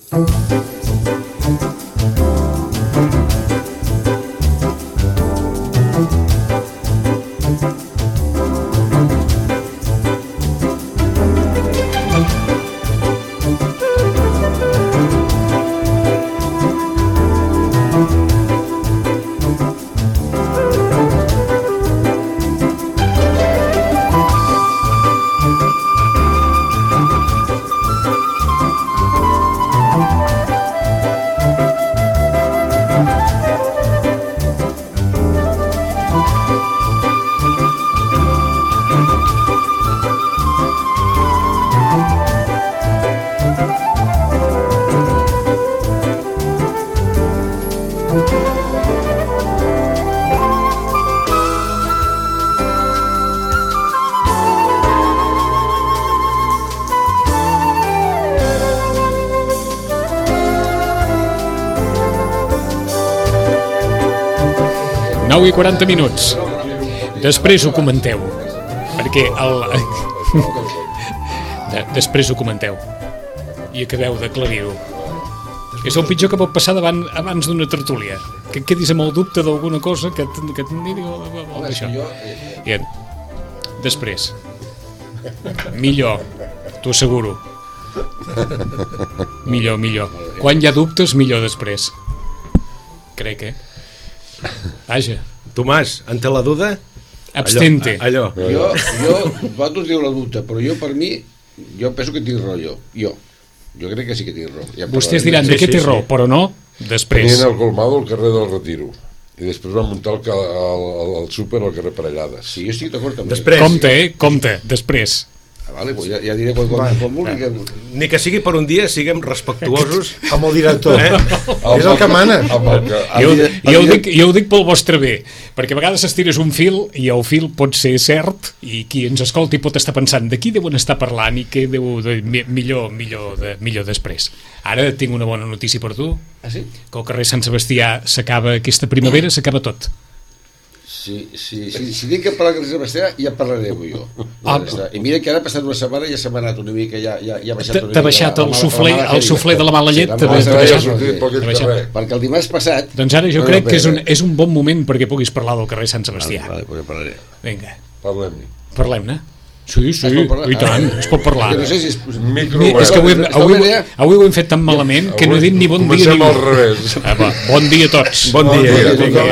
I 40 minuts. Després ho comenteu. Perquè després ho comenteu. I acabeu d'aclarir-ho. És el pitjor que pot passar abans d'una tertúlia. Que et quedis amb el dubte d'alguna cosa que et digui això. I després. Millor. T'ho asseguro. Millor. Quan hi ha dubtes, millor després. Crec, Vaja. Tomàs, ante la duda? Abstente. Allò. Jo, vosaltres diu la dubte, però jo per mi, jo penso que tinc raó, jo crec que sí que tinc raó. Vostès diran, de què té raó, però no, després. Tenien el colmado al carrer del Retiro i després van muntar el súper al carrer Parellades. Sí, jo estic d'acord amb després. Compte, després. Vale, pues ja diré quan vulgui. Ni que sigui per un dia, siguem respectuosos amb el director. És el que mana. Jo ho dic pel vostre bé, perquè a vegades estires un fil i el fil pot ser cert i qui ens escolti pot estar pensant de qui deuen estar parlant i què deu de millor després. Ara tinc una bona notícia per tu. Ah, sí? Que el carrer Sant Sebastià s'acaba aquesta primavera, s'acaba tot. Si dic que parlar de Sebastià, ja parlaré jo. I mira que ara ha passat una setmana i ja s'ha anat una mica, ja ha baixat una mica. T'ha baixat el sufler de la mala llet? Perquè el dimarts passat... Doncs ara jo crec que és un bon moment perquè puguis parlar del carrer Sant Sebastià. Vale, pues parlaré. Vinga. Parlem-ne. Sí, i tant, es pot parlar. No sé si és que avui ho hem fet tan malament que no he dit ni bon dia ni al revés. Bon dia a tots. Bon dia.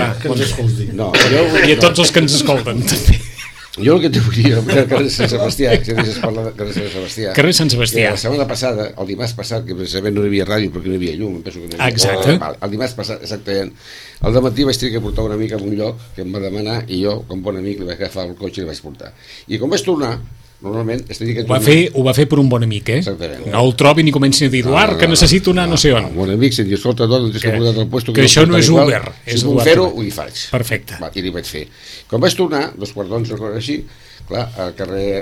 I a tots els que ens escolten també. Jo el que t'ho vull dir el carrer Sant Sebastià, si deixes parlar del carrer Sant Sebastià. Carrer Sant Sebastià. La setmana passada, el dimarts passat, que precisament no hi havia ràdio perquè no hi havia llum, penso que no hi havia. Exacte. El dimarts passat, exactament, al dematí vaig tenir que portar una amic a un lloc que em va demanar i jo, com bon amic, li vaig agafar el cotxe i li vaig portar. I quan vaig tornar, normalment ho va fer per un bon amic, Exactament. No el trobin i comencin a dir Eduard, que necessito anar no sé on. Bon amic, si em diu, escolta, tens que portar al puesto que això no és Uber. Si puc fer-ho, ho hi faig. Perfecte. I li vaig fer. Quan vaig tornar, 2:15 o així, clar, al carrer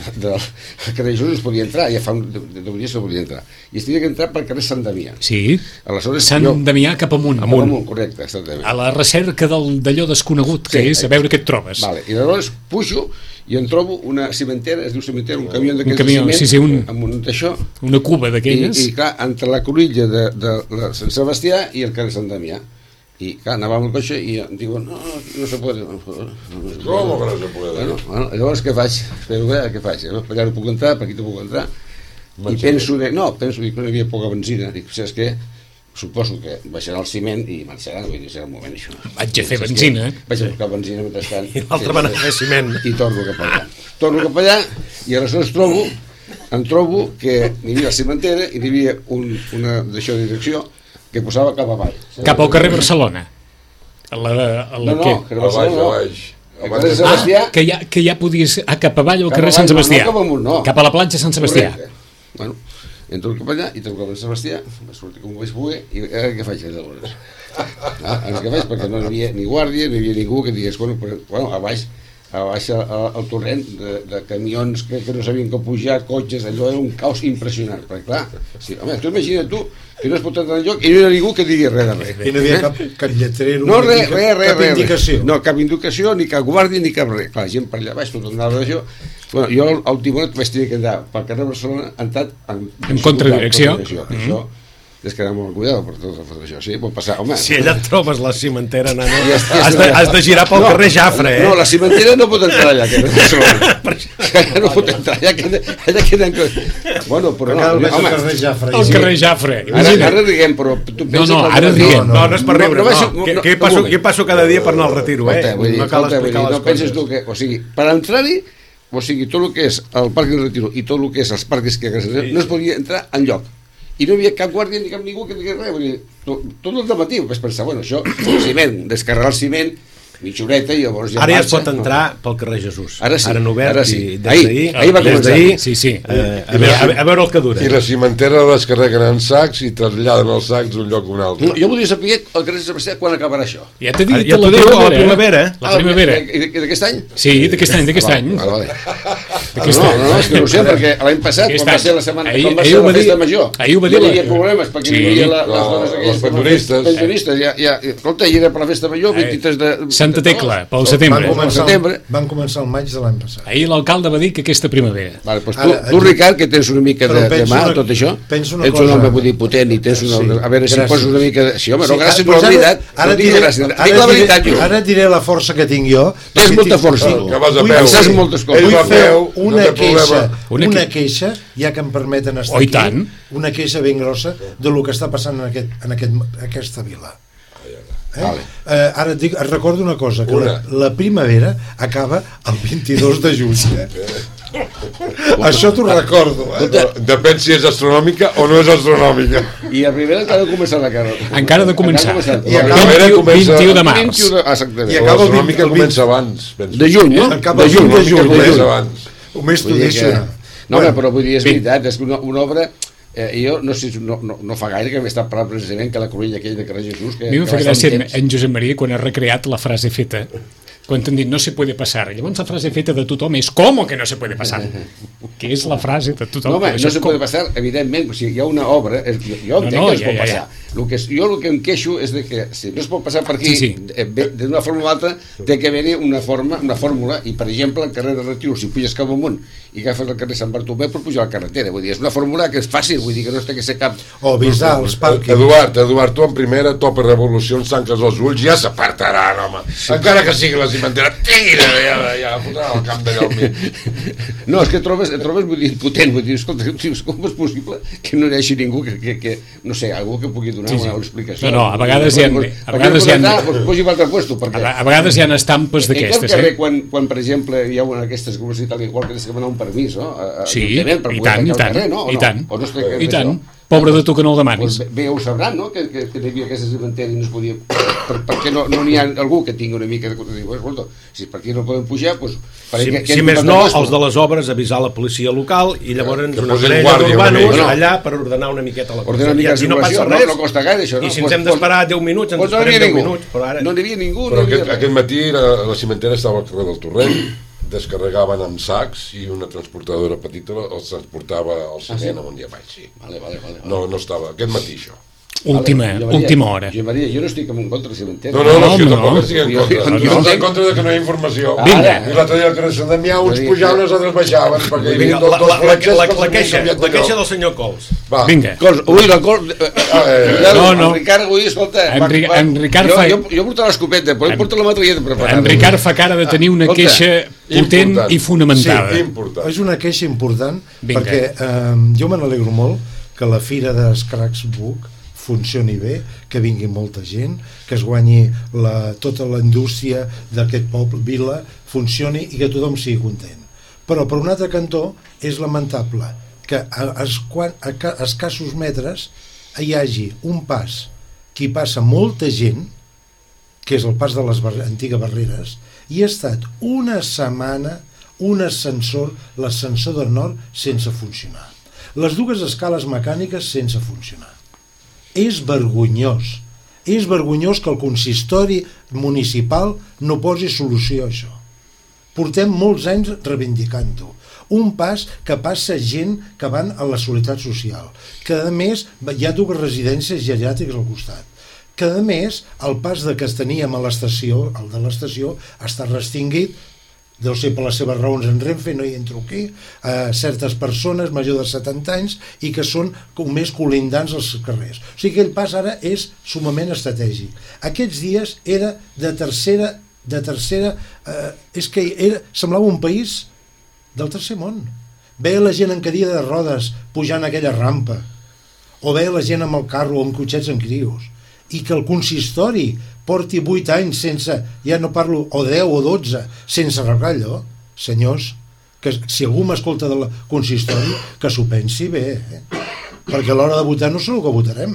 Jesús es podia entrar, ja fa 10 dies no podia entrar. I es tenia que entrar pel carrer Sant Damià. Sí, Sant Damià cap amunt. Correcte, exactament. A la recerca d'allò desconegut que és, a veure què et trobes. I llavors pujo i en trobo una cimentera, es diu cimentera, un camió d'aquests de ciment, amb un d'això, una cuba d'aquelles, i clar, entre la cruïlla de Sant Sebastià i el carrer Sant Damià. I clar, anava amb el cotxe i em diuen, no se puede. ¿Cómo que no se puede? Bueno, llavors què faig? Espero què faig? Per allà no puc entrar, per aquí no puc entrar. I penso que no hi havia poca benzina. Dic, saps què? Suposo que baixarà el ciment i marxarà, vull dir, serà un moment això. Vaig a fer benzina. Vaig a buscar benzina mentrestant. I l'altre van a fer ciment. I torno cap allà. I aleshores em trobo que hi havia la cimentera i hi havia una d'això de direcció que posava cap avall. Cap al carrer Barcelona. No, carrer Barcelona no. Carrer Sebastià. Que ja podies... cap avall al carrer Sant Sebastià. Cap a la platja Sant Sebastià. Bueno, entro cap allà i trobo el Sebastià, va sortir com ho vaig poder i ara què faig llavors? Ara què faig? Perquè no hi havia ni guàrdia, no hi havia ningú que digués, a baix el torrent de camions que no sabien com pujar, cotxes, allò era un caos impressionant, perquè clar, tu imagina't tu que no es pot entrar enlloc i no hi ha ningú que digui res de res. I no hi havia cap lletrero, cap indicació. No, cap indicació, ni cap guàrdia, ni cap res. Clar, la gent per allà baix, tot anava d'això. Jo al timonet vaig tenir que andar pel carrer Barcelona entrat en contradirecció. Això tens que anar molt cuidado per tot això, sí, pot passar, home. Si allà et trobes la cimentera, nano, Ja està, has de girar pel carrer Jafre, No, la cimentera no pot entrar allà, que no pot entrar allà, allà queden... Bueno, però no, Cal més el home, carrer Jafre. El carrer Jafre. ara riguem, però tu penses... No, ara riguem. No és per riure, no. Que passo cada dia per anar al retiro, No cal explicar les no penses coses. tu que... O sigui, per entrar-hi, o sigui, tot el que és el Parc del Retiro i tot el que és els parcs que no es podia entrar enlloc. I no hi havia cap guàrdia ni cap ningú que digués res. Vull dir, tot el dematí vas pensar, bueno, això, ciment, descarregar el ciment, mitja horeta i llavors ja Ara ja es pot entrar pel carrer Jesús. Ara sí, Ara han obert ara sí. i Ahir va començar. Sí. A veure el que dura. I la cimentera la descarreguen en sacs i traslladen els sacs d'un lloc a un altre. Jo voldria saber el carrer Sebastià quan acabarà això. Ja t'he dit Ja t'ho diu, a la primavera. La primavera. D'aquest any? Sí, d'aquest any. Vale. No, és que no ho sé, perquè l'any passat, quan va ser la setmana, quan va ser la festa major, ahir ho va dir hi havia problemes, perquè hi havia les dones aquelles... pensionistes. Pensionistes, escolta, hi era per la festa major, 23 de... Santa Tecla, pel setembre. Van començar el maig de l'any passat. Ahir l'alcalde va dir que aquesta primavera. Vale, doncs tu, Ricard, que tens una mica de mà, tot això, ets un home, vull dir, potent i tens una... A veure si poses una mica de... Sí, home, no, gràcies, no, la veritat. Dic la veritat, jo. Ara et diré la força que tinc jo. Tens molta força. Que vas a peu. Saps moltes coses. Ell va a peu, una no té problema. una queixa, ja que em permeten estar Oh, i tant. una queixa ben grossa de lo que està passant en aquesta vila. Ara et recordo una cosa, que la primavera acaba el 22 de juny. Això t'ho recordo. Depèn si és astronòmica o no és astronòmica. I la primera encara ha de començar la cara. Encara ha de començar. I acaba 21 de març. Exactament. I acaba el L'astronòmica 20. comença abans. De juny, no? Acaba el De 20 de juny. Comença abans. Només t'ho deixo. No, però vull dir, és veritat, és que una obra... Jo no sé, no fa gaire que m'he estat parlant precisament que la cruïlla aquella de carrer Jesús... A mi m'ha fet gràcia en Josep Maria quan ha recreat la frase feta, quan t'han dit no se puede pasar. Llavors la frase feta de tothom és ¿cómo que no se puede pasar? Que és la frase de tothom. No, home, no se puede passar, evidentment, o sigui, hi ha una obra, jo entenc que es pot passar. Jo el que em queixo és de que si no es pot passar per aquí, d'una forma o altra, té que haver-hi una fórmula, i per exemple, el carrer de Retiro, si puges cap amunt i agafes el carrer Sant Bartomeu per pujar a la carretera, vull dir, és una fórmula que és fàcil, vull dir que no té que ser cap... O avisar els pàrquings. Eduard, tu en primera topa revolucions, tanques els ulls, ja s'apartaran, home. Encara que sigui la cimentera, tira, ja fotrà al camp d'allà al mig. No, és que et trobes, vull dir, potent, vull dir, escolta, com és possible que no hi hagi ningú que no sé, algú que pugui donar una explicació? No, a vegades hi ha... Posi per altre puesto, perquè... A vegades hi ha estampes d'aquestes, En cap carrer, quan per exemple hi ha una d'aquestes grups i tal, igual que tens que demanar un permís, no? Sí, i tant. I tant. Pobre de tu que no el demanis. Bé, ho sabran, no?, que hi havia aquesta cimentera i no es podia... Perquè no n'hi ha algú que tingui una mica de... Escolta, si per aquí no poden pujar, doncs... Si més no, els de les obres avisar la policia local i llavors una parella d'urbanos allà per ordenar una miqueta la cosa. I no passa res, no costa gaire això. I si ens hem d'esperar 10 minuts, ens esperem 10 minuts. No n'hi havia ningú. Però aquest matí la cimentera estava al carrer del Torrent, descarregaven amb sacs i una transportadora petita els transportava al ciment on hi vaig, sí. No estava, aquest matí això. Última hora. Maria, jo no estic en contra de cimentera. No, que tampoc estic en contra. Jo estic en contra que no hi ha informació. I l'altre dia al carrer Sant Damià uns pujaven i els altres baixaven, perquè hi havia dos fletxes... La queixa del senyor Cols. Vinga. Ui, la Cols... No. En Ricard, ui, escolta... En Ricard fa... Jo porto l'escopeta, però ell porta la metralleta preparada. En Ricard fa cara de tenir una queixa potent i fonamentada. Sí, important. És una queixa important, perquè jo me n'alegro molt que la fira de Scratch Book funcioni bé, que vingui molta gent, que es guanyi tota la indústria d'aquest poble, vila, funcioni i que tothom sigui content. Però per un altre cantó és lamentable que a escassos metres hi hagi un pas que hi passa molta gent, que és el pas de les antigues barreres, i ha estat una setmana un ascensor, l'ascensor del nord, sense funcionar. Les dues escales mecàniques sense funcionar. És vergonyós que el consistori municipal no posi solució a això. Portem molts anys reivindicant-ho. Un pas que passa gent que van a la Seguretat Social, que a més hi ha dues residències geriàtriques al costat, que a més el pas que teníem a l'estació, el de l'estació, està restringit deu ser per les seves raons en Renfe, no hi entro aquí, certes persones major de 70 anys i que són com més colindants als carrers. O sigui que aquell pas ara és sumament estratègic. Aquests dies era de tercera és que semblava un país del tercer món. Veia la gent en cadira de rodes pujant aquella rampa, o veia la gent amb el carro o amb cotxets en crios, i que el consistori porti 8 anys sense, ja no parlo, o 10 o 12, sense arreglar allò. Senyors, que si algú m'escolta del consistori, que s'ho pensi bé, perquè a l'hora de votar no sé el que votarem.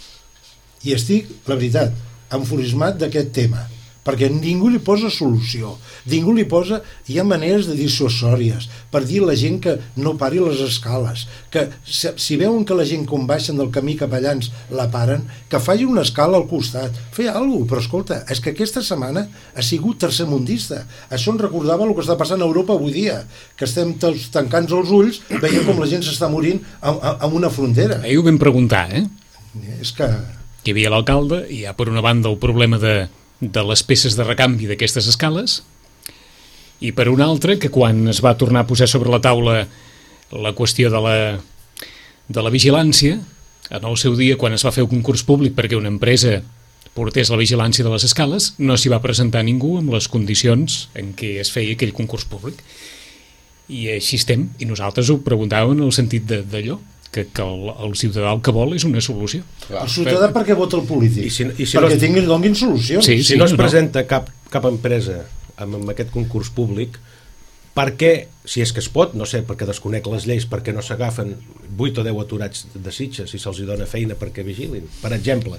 I estic, la veritat, enfurismat d'aquest tema, perquè ningú li posa solució, ningú li posa, hi ha maneres de dissuasòries per dir a la gent que no pari les escales, que si veuen que la gent quan baixen del camí cap allà la paren, que faci una escala al costat, fer alguna cosa. Però escolta, és que aquesta setmana ha sigut tercermundista. Això ens recordava el que està passant a Europa avui dia, que estem tots tancant els ulls veient com la gent s'està morint en una frontera. Ahir ho vam preguntar, És que hi havia l'alcalde i hi ha per una banda el problema de les peces de recanvi d'aquestes escales, i per una altra que quan es va tornar a posar sobre la taula la qüestió de la vigilància, en el seu dia quan es va fer un concurs públic perquè una empresa portés la vigilància de les escales, no s'hi va presentar ningú amb les condicions en què es feia aquell concurs públic, i així estem, i nosaltres ho preguntàvem en el sentit d'allò que el ciutadà el que vol és una solució. El ciutadà per què vota el polític? Perquè donin solucions. Si no es presenta cap empresa amb aquest concurs públic, per què, si és que es pot, no sé, perquè desconec les lleis, perquè no s'agafen 8 o 10 aturats de Sitges si se'ls dona feina perquè vigilin, per exemple.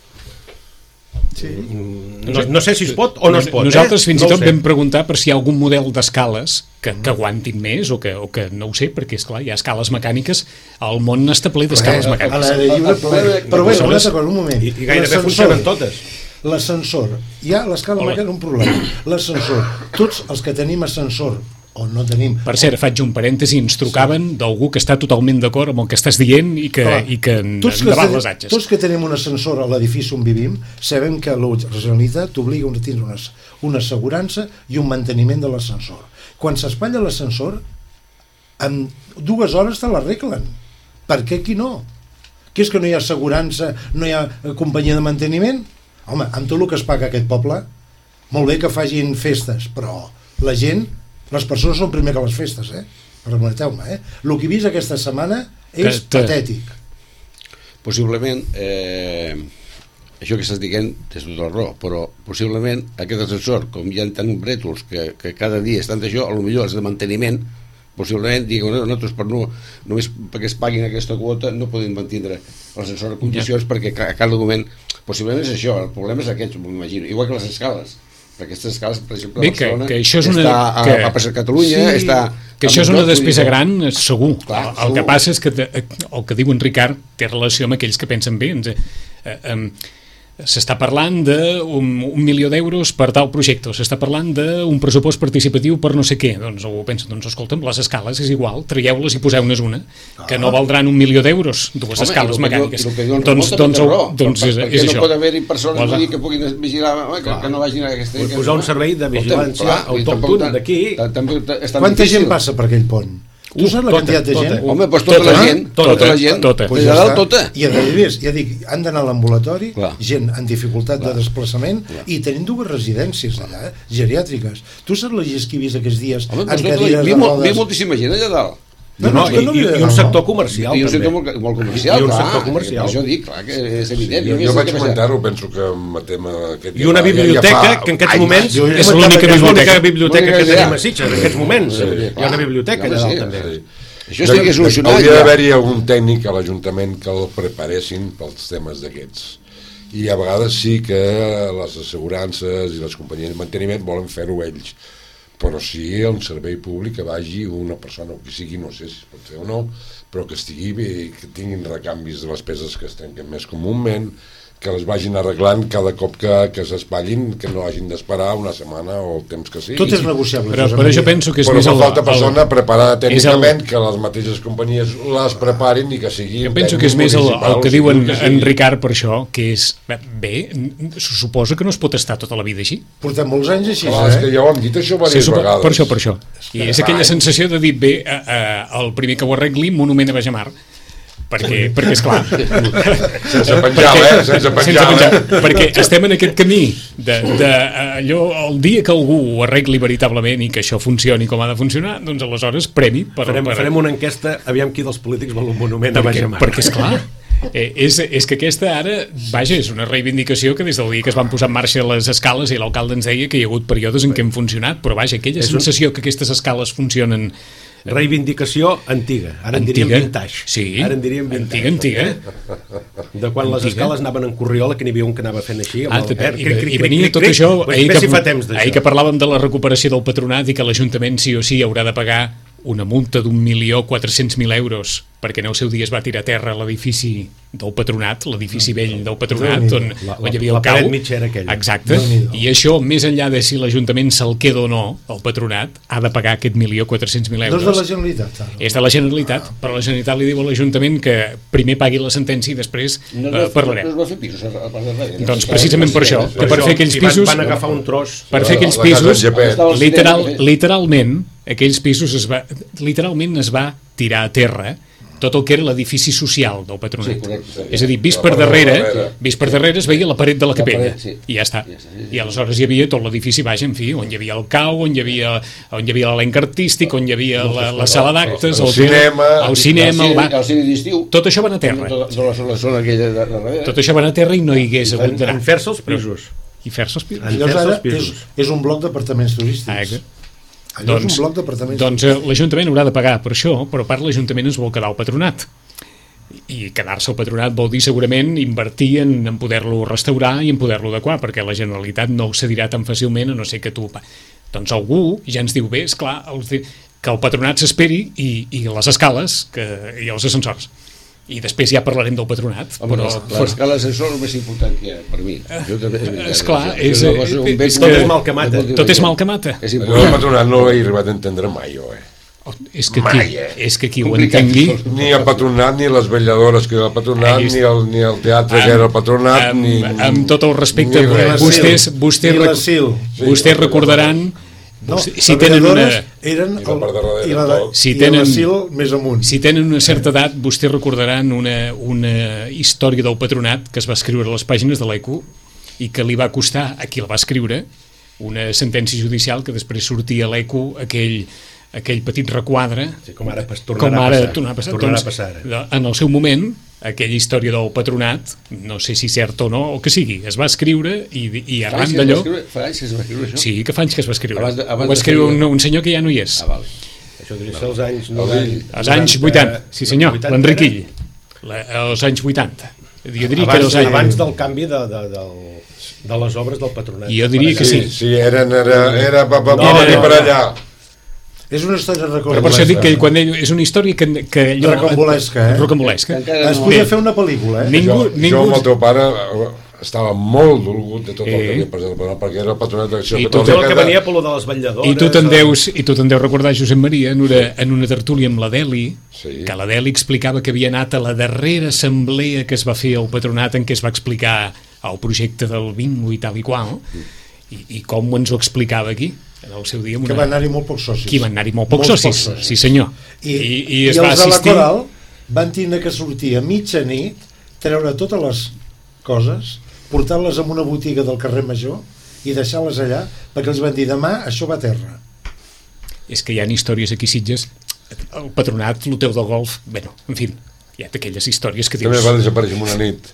Sí. No sé si es pot o no es pot. Nosaltres fins i tot vam preguntar per si hi ha algun model d'escales que aguantin més o que no ho sé, perquè és clar, hi ha escales mecàniques, el món està ple d'escales mecàniques. Però bé, un moment. I gairebé funcionen totes. L'ascensor, hi ha l'escala mecànica un problema. L'ascensor, tots els que tenim ascensor o no tenim... Per cert, faig un parèntesi, ens trucaven d'algú que està totalment d'acord amb el que estàs dient i que endavant les atxes. Tots que tenim un ascensor a l'edifici on vivim sabem que la Generalitat t'obliga a tindre una assegurança i un manteniment de l'ascensor. Quan s'espatlla l'ascensor, en 2 hores te l'arreglen. Per què aquí no? Que és que no hi ha assegurança, no hi ha companyia de manteniment? Home, amb tot el que es paga aquest poble, molt bé que facin festes, però la gent... Les persones són primer que les festes, Permeteu-me, El que he vist aquesta setmana és patètic. Possiblement, això que estàs dient és tota la raó, però possiblement aquest ascensor, com hi ha tant brètols que cada dia estan d'això, potser és de manteniment, possiblement digueu, nosaltres només perquè es paguin aquesta quota no podem mantenir l'ascensor en condicions perquè a cada moment, possiblement és això, el problema és aquest, m'imagino, igual que les escales. Perquè aquestes escales, per exemple, a Barcelona està a Passeig Catalunya, està... Que això és una despesa gran, segur. El que passa és que el que diu en Ricard té relació amb aquells que pensen bé. S'està parlant d'un 1.000.000 d'euros per tal projecte, s'està parlant d'un pressupost participatiu per no sé què. Doncs algú pensa, escolta'm, les escales és igual, traieu-les i poseu-ne una, que no valdran 1.000.000 d'euros, 2 escales mecàniques. Doncs és això. Perquè no pot haver-hi persones que puguin vigilar, que no vagin a aquesta... Posar un servei de vigilància autòcton d'aquí... Quanta gent passa per aquell pont? Tu saps la quantitat de gent? Home, doncs tota la gent. De dalt tota. I a més, ja dic, han d'anar a l'ambulatori, gent en dificultat de desplaçament, i tenim 2 residències allà, geriàtriques. Tu saps la gent que he vist aquests dies en cadires de rodes? Ve moltíssima gent allà dalt. I un sector comercial, també. I un sector molt comercial, clar. Això dic, clar, que és evident. Jo vaig comentar-ho, penso que matem aquest... I una biblioteca, que en aquests moments és l'única biblioteca que tenim a Sitges, en aquests moments. Hi ha una biblioteca allà dalt, també. Això estigui solucionat. Hauria d'haver-hi algun tècnic a l'Ajuntament que el preparessin pels temes d'aquests. I a vegades sí que les assegurances i les companyies de manteniment volen fer-ho ells, però sí un servei públic que vagi una persona, o que sigui, no sé si es pot fer o no, però que estigui bé, que tinguin recanvis de les peces que es trenquen més comúment, que les vagin arreglant cada cop que s'espatllin, que no hagin d'esperar una setmana o el temps que sigui. Tot és negociable. Però jo penso que és però més fa falta persona preparada tècnicament, que les mateixes companyies les preparin i que sigui... Jo penso que és més el que diuen en Ricard per això, que és, bé, se suposa que no es pot estar tota la vida així. Portem molts anys així, és que ja ho hem dit això diverses vegades. Per això. I és aquella sensació de dir, bé, el primer que ho arregli, monument a Bajamar. Perquè esclar, sense penjar, perquè estem en aquest camí allò, el dia que algú ho arregli veritablement i que això funcioni com ha de funcionar, doncs aleshores premi farem una enquesta, aviam qui dels polítics vol un monument a Bajamar. Perquè esclar, és que aquesta ara, vaja, és una reivindicació que des del dia que es van posar en marxa les escales i l'alcalde ens deia que hi ha hagut períodes en què han funcionat, però vaja, aquella sensació que aquestes escales funcionen. Reivindicació antiga, ara en diríem vintage. Sí, ara en diríem vintage, antiga. De quan les escales anaven en corriola, que n'hi havia un que anava fent així i venia tot això ahir que parlàvem de la recuperació del patronat i que l'Ajuntament sí o sí haurà de pagar una multa d'1.400.000 euros perquè en el seu dia es va tirar a terra l'edifici del patronat, l'edifici vell del patronat on hi havia el cau. Exacte, i això, més enllà de si l'Ajuntament se'l queda o no, el patronat ha de pagar aquest 1.400.000 euros. No és de la Generalitat. És de la Generalitat, però la Generalitat li diu a l'Ajuntament que primer pagui la sentència i després parlarem. No es va fer pisos a part de res. Doncs precisament per això, que per fer aquells pisos... Van agafar un tros... Per fer aquells pisos, literalment, aquells pisos literalment es va tirar a terra tot el que era l'edifici social del patronat. És a dir, vist per darrere es veia la paret de la capella i ja està. I aleshores hi havia tot l'edifici baix, en fi, on hi havia el cau, on hi havia l'elenc artístic, on hi havia la sala d'actes, el cinema, el cine d'estiu. Tot això va anar a terra. La zona aquella de darrere. Tot això va anar a terra i no hi hagués hagut d'anar. En fer-se els pisos. I fer-se els pisos. Llavors ara és un bloc d'apartaments turístics. Allò és un bloc d'apartaments. Doncs l'Ajuntament haurà de pagar per això, però a part l'Ajuntament es vol quedar al patronat. I quedar-se al patronat vol dir segurament invertir en poder-lo restaurar i en poder-lo adequar, perquè la Generalitat no ho cedirà tan fàcilment, a no ser que tu... Doncs algú ja ens diu, bé, esclar, que el patronat s'esperi i les escales i els ascensors. I després ja parlarem del patronat. L'escala d'ascensor és el més important que hi ha per mi. Esclar, tot és mal que mata. Tot és mal que mata. El patronat no l'he arribat a entendre mai, jo, És que qui ho entengui... Ni el patronat, ni les vetlladores que era el patronat, ni el teatre que era el patronat, ni... Amb tot el respecte, vostès recordaran... No, si tenen una... eren si tenen una certa edat, vostès recordaran una història del patronat que es va escriure a les pàgines de l'ECO i que li va costar a qui la va escriure una sentència judicial que després sortia a l'ECO aquell petit requadre, com ara tornarà a passar. En el seu moment, aquella història del patronat, no sé si cert o no, o que sigui, es va escriure i arran d'allò... Fa anys que es va escriure això? Sí, que fa anys que es va escriure. Ho va escriure un senyor que ja no hi és. Això hauria de ser els anys... Els anys 80, sí senyor, l'Enriquill. Els anys 80. Jo diria que abans del canvi de les obres del patronat. Jo diria que sí. Sí, era per allà. És una història rocambolesca. Però per això dic que quan és una història que rocambolesca. Es podia fer una pel·lícula, Jo amb el teu pare estava molt dolgut de tot el que havia passat perquè era el patronat d'acció. I tot el que venia per lo de les vetlladores. I tu te'n deus recordar, Josep Maria, en una tertúlia amb la Deli, que la Deli explicava que havia anat a la darrera assemblea que es va fer al patronat en què es va explicar el projecte del bingo i tal i qual, i com ens ho explicava aquí en el seu dia. Que van anar-hi molt pocs socis. Que van anar-hi molt pocs socis, sí senyor. I els de la Coral van tenir que sortir a mitjanit, treure totes les coses, portar-les a una botiga del carrer Major i deixar-les allà, perquè els van dir demà això va a terra. És que hi ha històries aquí Sitges, el patronat, l'hotel del golf, bueno, en fi, hi ha d'aquelles històries que dius... També va desaparèixer en una nit.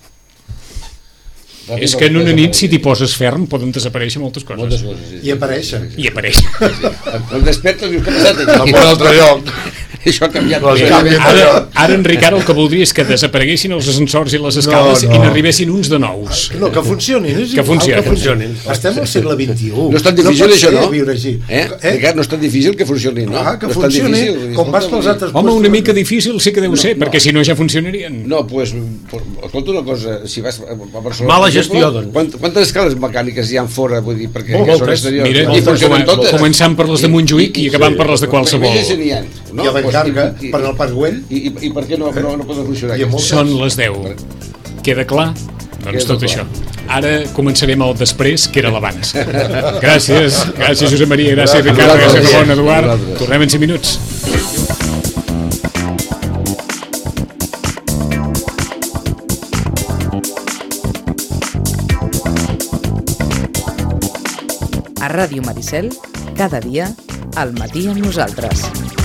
És que en una nit, si t'hi poses ferm, poden desaparèixer moltes coses. I apareixen. I apareixen. El despertes i dius, què ha passat aquí? En un altre lloc. Això ha canviat. Ara en Ricard, el que voldria és que desapareguessin els ascensors i les escales i n'arribessin uns de nous. No, que funcionin, és que igual, funcionin. Estem al segle XXI. No és tan difícil, això, no? Viure així. Ricard, no és tan difícil que funcioni, no? Que funcioni, com vas pels altres... Home, una mica difícil sí que deu ser, perquè si no ja funcionarien. No, doncs, escolta una cosa, si vas a Barcelona... Mala gestió, doncs. Quantes escales mecàniques hi ha fora, vull dir, perquè són exteriors? Mira, començant per les de Montjuïc i acabant per les de qualsevol. I a Vallcarca, per al Parc Güell. I per què no poden funcionar? Són les 10. Queda clar? Doncs tot això. Ara començarem el després, que era l'abans. Gràcies Josep Maria, gràcies Ricard, gràcies Ramon, Eduard. Tornem en 5 minuts. A Ràdio Maricel, cada dia, al matí amb nosaltres.